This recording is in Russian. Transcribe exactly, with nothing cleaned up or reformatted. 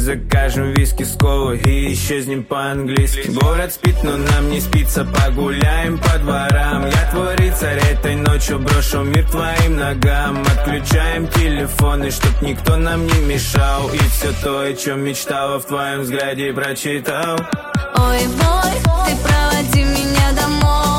закажем виски с колой и исчезнем по-английски. Город спит, но нам не спится, погуляем по дворам. Я твой рыцарь, этой ночью брошу мир твоим ногам. Отключаем телефоны, чтоб никто нам не мешал. И все то, о чем мечтала, в твоем взгляде прочитал. Ой, бой, ты проводи меня домой.